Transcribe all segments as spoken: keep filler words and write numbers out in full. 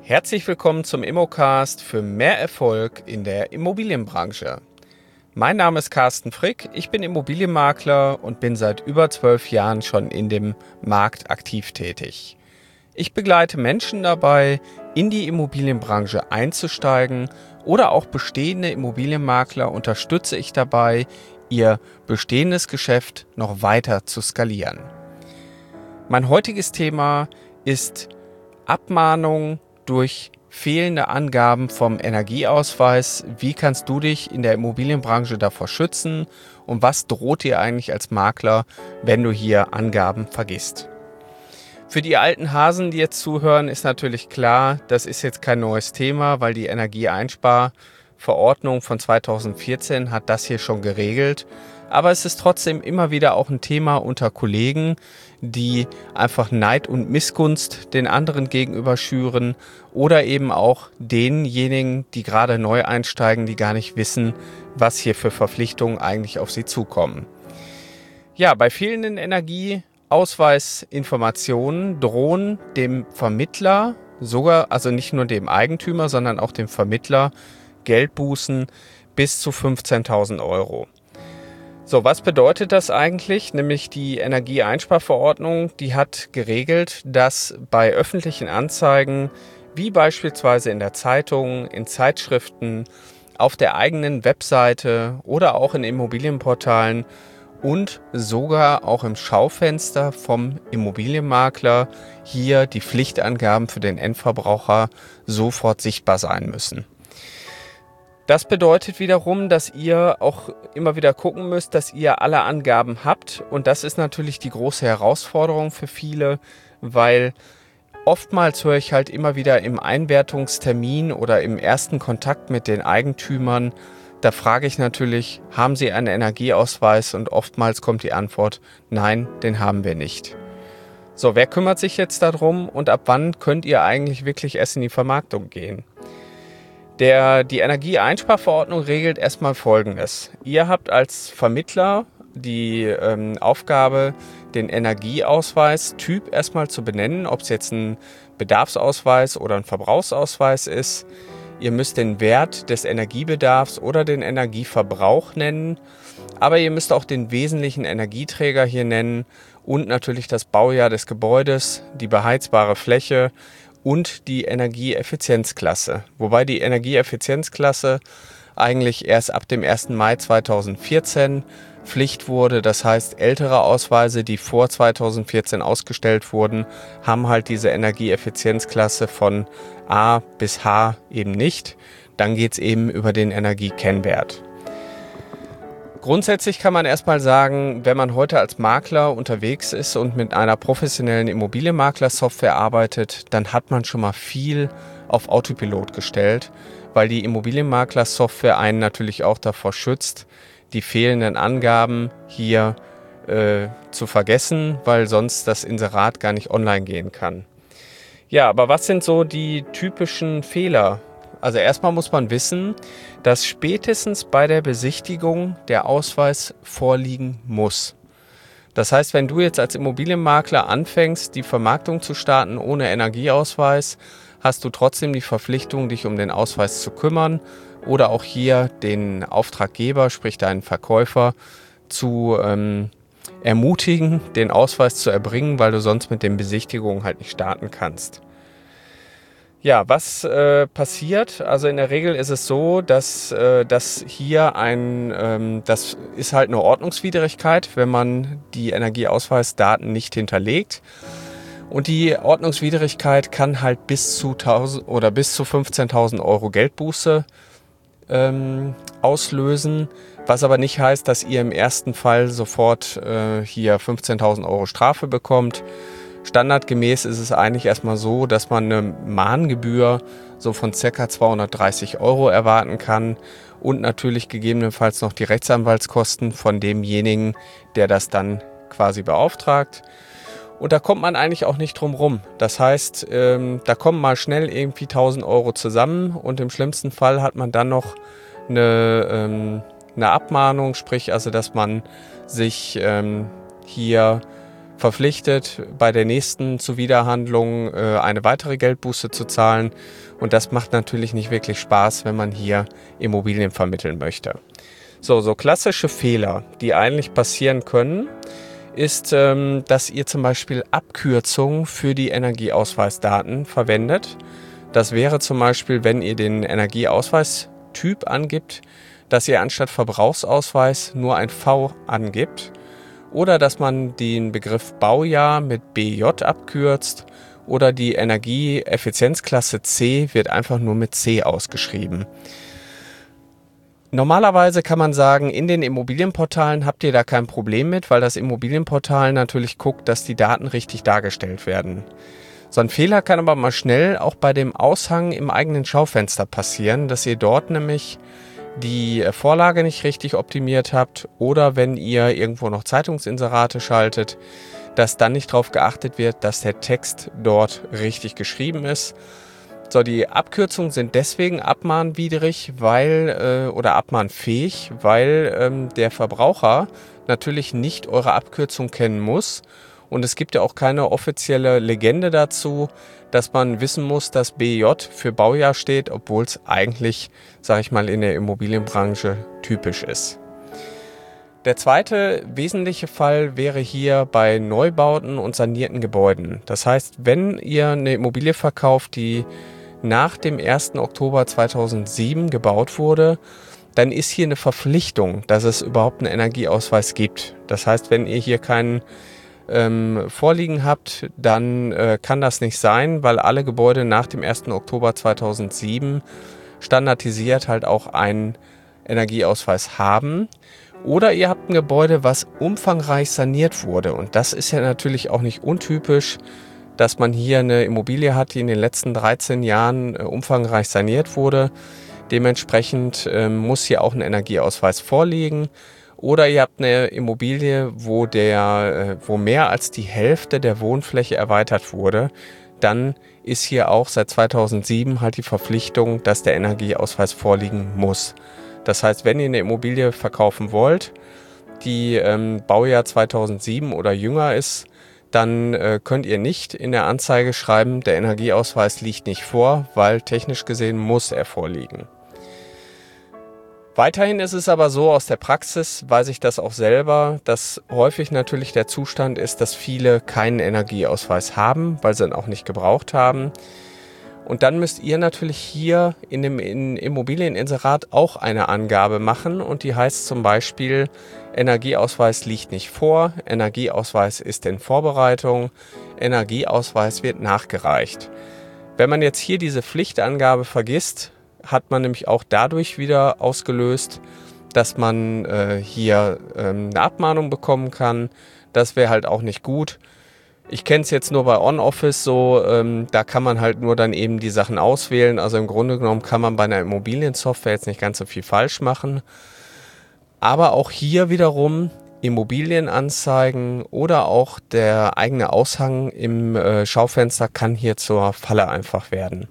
Herzlich willkommen zum Immocast für mehr Erfolg in der Immobilienbranche. Mein Name ist Carsten Frick, ich bin Immobilienmakler und bin seit über zwölf Jahren schon in dem Markt aktiv tätig. Ich begleite Menschen dabei, in die Immobilienbranche einzusteigen oder auch bestehende Immobilienmakler unterstütze ich dabei, ihr bestehendes Geschäft noch weiter zu skalieren. Mein heutiges Thema ist Abmahnung durch fehlende Angaben vom Energieausweis. Wie kannst du dich in der Immobilienbranche davor schützen und was droht dir eigentlich als Makler, wenn du hier Angaben vergisst? Für die alten Hasen, die jetzt zuhören, ist natürlich klar, das ist jetzt kein neues Thema, weil die Energieeinsparverordnung von zweitausendvierzehn hat das hier schon geregelt. Aber es ist trotzdem immer wieder auch ein Thema unter Kollegen, die einfach Neid und Missgunst den anderen gegenüber schüren oder eben auch denjenigen, die gerade neu einsteigen, die gar nicht wissen, was hier für Verpflichtungen eigentlich auf sie zukommen. Ja, bei fehlenden Energieausweisinformationen drohen dem Vermittler, sogar also nicht nur dem Eigentümer, sondern auch dem Vermittler, Geldbußen bis zu fünfzehntausend Euro. So, was bedeutet das eigentlich? Nämlich die Energieeinsparverordnung, die hat geregelt, dass bei öffentlichen Anzeigen, wie beispielsweise in der Zeitung, in Zeitschriften, auf der eigenen Webseite oder auch in Immobilienportalen und sogar auch im Schaufenster vom Immobilienmakler hier die Pflichtangaben für den Endverbraucher sofort sichtbar sein müssen. Das bedeutet wiederum, dass ihr auch immer wieder gucken müsst, dass ihr alle Angaben habt. Und das ist natürlich die große Herausforderung für viele, weil oftmals höre ich halt immer wieder im Einwertungstermin oder im ersten Kontakt mit den Eigentümern, da frage ich natürlich, haben Sie einen Energieausweis? Und oftmals kommt die Antwort, nein, den haben wir nicht. So, wer kümmert sich jetzt darum und ab wann könnt ihr eigentlich wirklich erst in die Vermarktung gehen? Der, die Energieeinsparverordnung regelt erstmal Folgendes. Ihr habt als Vermittler die ähm, Aufgabe, den Energieausweis-Typ erstmal zu benennen, ob es jetzt ein Bedarfsausweis oder ein Verbrauchsausweis ist. Ihr müsst den Wert des Energiebedarfs oder den Energieverbrauch nennen, aber ihr müsst auch den wesentlichen Energieträger hier nennen und natürlich das Baujahr des Gebäudes, die beheizbare Fläche und die Energieeffizienzklasse. Wobei die Energieeffizienzklasse eigentlich erst ab dem ersten Mai zweitausendvierzehn Pflicht wurde. Das heißt, ältere Ausweise, die vor zweitausendvierzehn ausgestellt wurden, haben halt diese Energieeffizienzklasse von A bis H eben nicht. Dann geht es eben über den Energiekennwert. Grundsätzlich kann man erstmal sagen, wenn man heute als Makler unterwegs ist und mit einer professionellen Immobilienmakler-Software arbeitet, dann hat man schon mal viel auf Autopilot gestellt, weil die Immobilienmakler-Software einen natürlich auch davor schützt, die fehlenden Angaben hier äh, zu vergessen, weil sonst das Inserat gar nicht online gehen kann. Ja, aber was sind so die typischen Fehler? Also erstmal muss man wissen, dass spätestens bei der Besichtigung der Ausweis vorliegen muss. Das heißt, wenn du jetzt als Immobilienmakler anfängst, die Vermarktung zu starten ohne Energieausweis, hast du trotzdem die Verpflichtung, dich um den Ausweis zu kümmern oder auch hier den Auftraggeber, sprich deinen Verkäufer, zu ähm, ermutigen, den Ausweis zu erbringen, weil du sonst mit den Besichtigungen halt nicht starten kannst. Ja, was äh, passiert? Also in der Regel ist es so, dass, äh, dass hier ein, ähm, das ist halt eine Ordnungswidrigkeit, wenn man die Energieausweisdaten nicht hinterlegt. Und die Ordnungswidrigkeit kann halt bis zu tausend oder bis zu fünfzehntausend Euro Geldbuße ähm, auslösen, was aber nicht heißt, dass ihr im ersten Fall sofort äh, hier fünfzehntausend Euro Strafe bekommt. Standardgemäß ist es eigentlich erstmal so, dass man eine Mahngebühr so von ca. zweihundertdreißig Euro erwarten kann und natürlich gegebenenfalls noch die Rechtsanwaltskosten von demjenigen, der das dann quasi beauftragt. Und da kommt man eigentlich auch nicht drum rum. Das heißt, ähm, da kommen mal schnell irgendwie tausend Euro zusammen und im schlimmsten Fall hat man dann noch eine, ähm, eine Abmahnung, sprich also, dass man sich ähm, hier verpflichtet, bei der nächsten Zuwiderhandlung äh, eine weitere Geldbuße zu zahlen. Und das macht natürlich nicht wirklich Spaß, wenn man hier Immobilien vermitteln möchte. So, so klassische Fehler, die eigentlich passieren können, ist, ähm, dass ihr zum Beispiel Abkürzungen für die Energieausweisdaten verwendet. Das wäre zum Beispiel, wenn ihr den Energieausweistyp angibt, dass ihr anstatt Verbrauchsausweis nur ein V angibt. Oder dass man den Begriff Baujahr mit B J abkürzt oder die Energieeffizienzklasse C wird einfach nur mit C ausgeschrieben. Normalerweise kann man sagen, in den Immobilienportalen habt ihr da kein Problem mit, weil das Immobilienportal natürlich guckt, dass die Daten richtig dargestellt werden. So ein Fehler kann aber mal schnell auch bei dem Aushang im eigenen Schaufenster passieren, dass ihr dort nämlich die Vorlage nicht richtig optimiert habt oder wenn ihr irgendwo noch Zeitungsinserate schaltet, dass dann nicht darauf geachtet wird, dass der Text dort richtig geschrieben ist. So, die Abkürzungen sind deswegen abmahnwidrig, weil äh, oder abmahnfähig, weil ähm, der Verbraucher natürlich nicht eure Abkürzung kennen muss. Und es gibt ja auch keine offizielle Legende dazu, dass man wissen muss, dass B J für Baujahr steht, obwohl es eigentlich, sage ich mal, in der Immobilienbranche typisch ist. Der zweite wesentliche Fall wäre hier bei Neubauten und sanierten Gebäuden. Das heißt, wenn ihr eine Immobilie verkauft, die nach dem ersten Oktober zweitausendsieben gebaut wurde, dann ist hier eine Verpflichtung, dass es überhaupt einen Energieausweis gibt. Das heißt, wenn ihr hier keinen ähm, vorliegen habt, dann äh, kann das nicht sein, weil alle Gebäude nach dem ersten Oktober zweitausendsieben standardisiert halt auch einen Energieausweis haben. Oder ihr habt ein Gebäude, was umfangreich saniert wurde. Und das ist ja natürlich auch nicht untypisch, dass man hier eine Immobilie hat, die in den letzten dreizehn Jahren äh, umfangreich saniert wurde. Dementsprechend äh, muss hier auch ein Energieausweis vorliegen. Oder ihr habt eine Immobilie, wo, der, äh, wo mehr als die Hälfte der Wohnfläche erweitert wurde. Dann ist hier auch seit zweitausendsieben halt die Verpflichtung, dass der Energieausweis vorliegen muss. Das heißt, wenn ihr eine Immobilie verkaufen wollt, die ähm, Baujahr zweitausendsieben oder jünger ist, dann äh, könnt ihr nicht in der Anzeige schreiben, der Energieausweis liegt nicht vor, weil technisch gesehen muss er vorliegen. Weiterhin ist es aber so, aus der Praxis weiß ich das auch selber, dass häufig natürlich der Zustand ist, dass viele keinen Energieausweis haben, weil sie ihn auch nicht gebraucht haben. Und dann müsst ihr natürlich hier in dem Immobilieninserat auch eine Angabe machen und die heißt zum Beispiel, Energieausweis liegt nicht vor, Energieausweis ist in Vorbereitung, Energieausweis wird nachgereicht. Wenn man jetzt hier diese Pflichtangabe vergisst, hat man nämlich auch dadurch wieder ausgelöst, dass man äh, hier ähm, eine Abmahnung bekommen kann. Das wäre halt auch nicht gut. Ich kenne es jetzt nur bei OnOffice so, ähm, da kann man halt nur dann eben die Sachen auswählen. Also im Grunde genommen kann man bei einer Immobiliensoftware jetzt nicht ganz so viel falsch machen. Aber auch hier wiederum Immobilienanzeigen oder auch der eigene Aushang im äh, Schaufenster kann hier zur Falle einfach werden.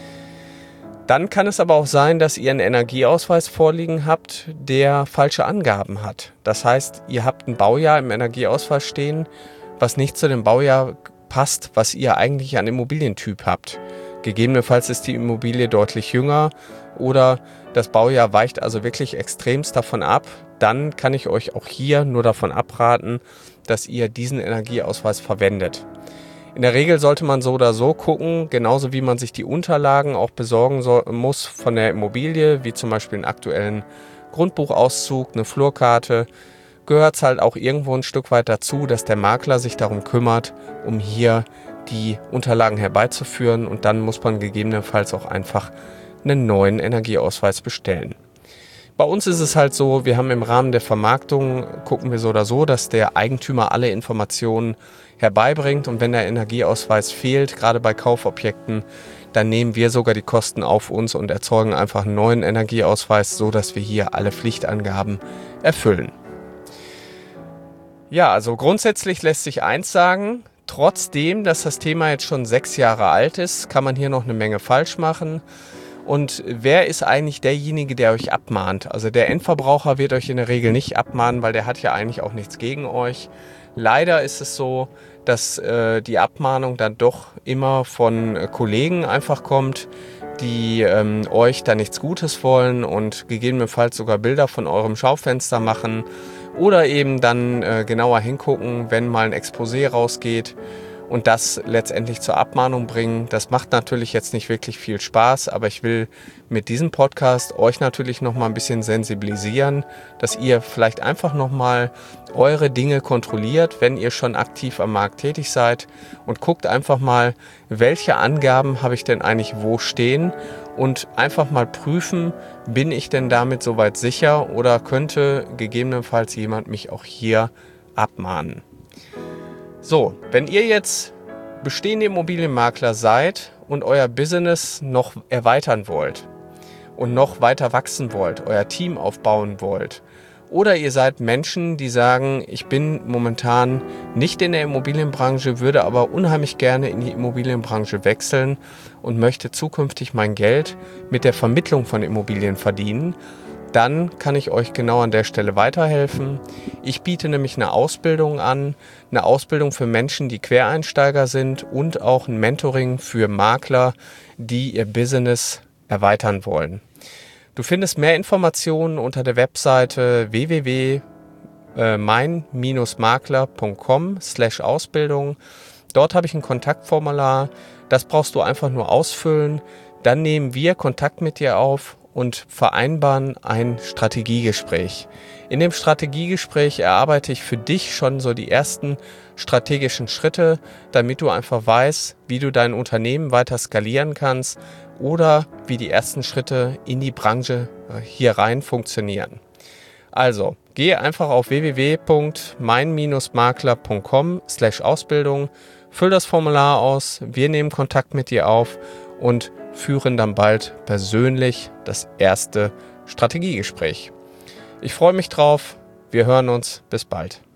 Dann kann es aber auch sein, dass ihr einen Energieausweis vorliegen habt, der falsche Angaben hat. Das heißt, ihr habt ein Baujahr im Energieausweis stehen, was nicht zu dem Baujahr passt, was ihr eigentlich an Immobilientyp habt. Gegebenenfalls ist die Immobilie deutlich jünger oder das Baujahr weicht also wirklich extremst davon ab. Dann kann ich euch auch hier nur davon abraten, dass ihr diesen Energieausweis verwendet. In der Regel sollte man so oder so gucken, genauso wie man sich die Unterlagen auch besorgen soll, muss von der Immobilie, wie zum Beispiel einen aktuellen Grundbuchauszug, eine Flurkarte, gehört es halt auch irgendwo ein Stück weit dazu, dass der Makler sich darum kümmert, um hier die Unterlagen herbeizuführen und dann muss man gegebenenfalls auch einfach einen neuen Energieausweis bestellen. Bei uns ist es halt so, wir haben im Rahmen der Vermarktung, gucken wir so oder so, dass der Eigentümer alle Informationen herbeibringt und wenn der Energieausweis fehlt, gerade bei Kaufobjekten, dann nehmen wir sogar die Kosten auf uns und erzeugen einfach einen neuen Energieausweis, so dass wir hier alle Pflichtangaben erfüllen. Ja, also grundsätzlich lässt sich eins sagen, trotzdem, dass das Thema jetzt schon sechs Jahre alt ist, kann man hier noch eine Menge falsch machen. Und wer ist eigentlich derjenige, der euch abmahnt? Also der Endverbraucher wird euch in der Regel nicht abmahnen, weil der hat ja eigentlich auch nichts gegen euch. Leider ist es so, dass äh, die Abmahnung dann doch immer von äh, Kollegen einfach kommt, die ähm, euch da nichts Gutes wollen und gegebenenfalls sogar Bilder von eurem Schaufenster machen oder eben dann äh, genauer hingucken, wenn mal ein Exposé rausgeht und das letztendlich zur Abmahnung bringen. Das macht natürlich jetzt nicht wirklich viel Spaß, aber ich will mit diesem Podcast euch natürlich noch mal ein bisschen sensibilisieren, dass ihr vielleicht einfach noch mal eure Dinge kontrolliert, wenn ihr schon aktiv am Markt tätig seid, und guckt einfach mal, welche Angaben habe ich denn eigentlich wo stehen, und einfach mal prüfen, bin ich denn damit soweit sicher oder könnte gegebenenfalls jemand mich auch hier abmahnen. So, wenn ihr jetzt bestehende Immobilienmakler seid und euer Business noch erweitern wollt und noch weiter wachsen wollt, euer Team aufbauen wollt, oder ihr seid Menschen, die sagen, ich bin momentan nicht in der Immobilienbranche, würde aber unheimlich gerne in die Immobilienbranche wechseln und möchte zukünftig mein Geld mit der Vermittlung von Immobilien verdienen, dann kann ich euch genau an der Stelle weiterhelfen. Ich biete nämlich eine Ausbildung an, eine Ausbildung für Menschen, die Quereinsteiger sind, und auch ein Mentoring für Makler, die ihr Business erweitern wollen. Du findest mehr Informationen unter der Webseite w w w punkt mein Makler punkt com slash Ausbildung. Dort habe ich ein Kontaktformular, das brauchst du einfach nur ausfüllen. Dann nehmen wir Kontakt mit dir auf und vereinbaren ein Strategiegespräch. In dem Strategiegespräch erarbeite ich für dich schon so die ersten strategischen Schritte, damit du einfach weißt, wie du dein Unternehmen weiter skalieren kannst oder wie die ersten Schritte in die Branche hier rein funktionieren. Also, gehe einfach auf w w w punkt mein Makler punkt com slash Ausbildung, füll das Formular aus, wir nehmen Kontakt mit dir auf und führen dann bald persönlich das erste Strategiegespräch. Ich freue mich drauf. Wir hören uns. Bis bald.